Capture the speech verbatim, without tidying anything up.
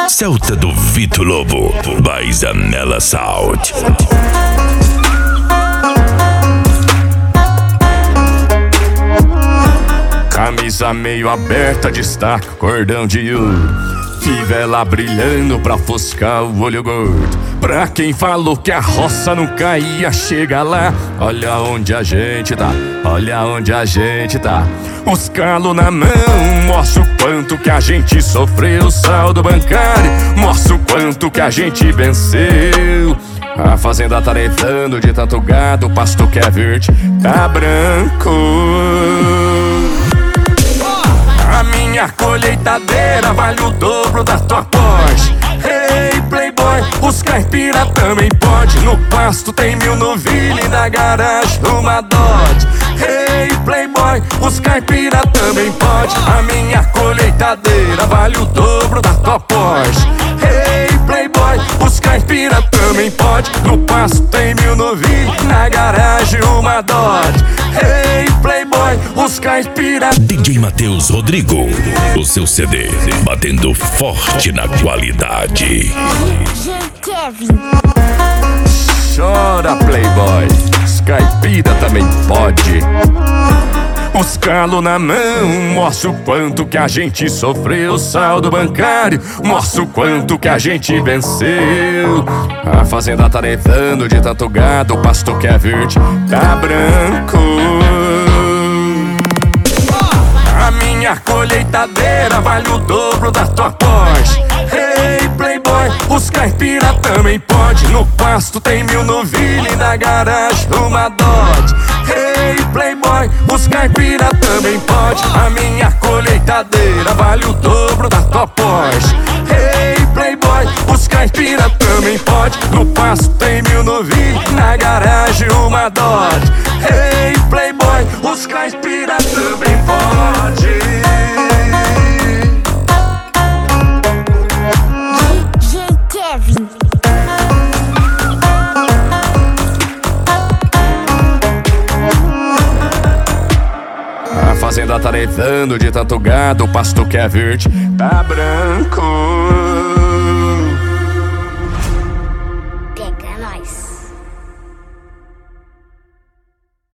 Celta do Vito Lobo, by Zanella Sound. Camisa meio aberta, destaca cordão de ouro, fivela brilhando pra ofuscar o olho gordo. Pra quem falou que a roça não caía, chega lá. Olha onde a gente tá, olha onde a gente tá. Os calos na mão, mostra o quanto que a gente sofreu. Saldo bancário, mostra o quanto que a gente venceu. A fazenda tá levando de tanto gado, o pasto que é verde tá branco. A minha colheitadeira vale o dobro da tua Porsche. Hey playboy, os caipira também pode. No pasto tem mil novilha e na garagem uma Dodge. Hey playboy, os caipira também pode. A minha colheitadeira vale o dobro da tua Porsche. Hey playboy, os caipira também pode. No pasto tem mil novilha e na garagem uma Dodge. Hey playboy, os caipira. D J Matheus Rodrigo, o seu C D batendo forte na qualidade. D J Kevin. Chora playboy, os caipira também pode. Os calos na mão, mostra o quanto que a gente sofreu. Saldo bancário, mostra o quanto que a gente venceu. A fazenda tá levando de tanto gado, o pasto que é verde tá branco. A minha colheitadeira vale o dobro da tua Porsche. Hey playboy, os caipira também pode. No pasto tem mil novilha e na garagem uma Dodge. Hey playboy, os caipira também pode. A minha colheitadeira vale o dobro da tua Porsche. Hey playboy, os caipira também pode. No pasto tem mil novilha e na garagem uma Dodge. Hey playboy, os caipira também pode. D J Kevin. A fazenda tá levando de tanto gado, o pasto que é verde tá branco.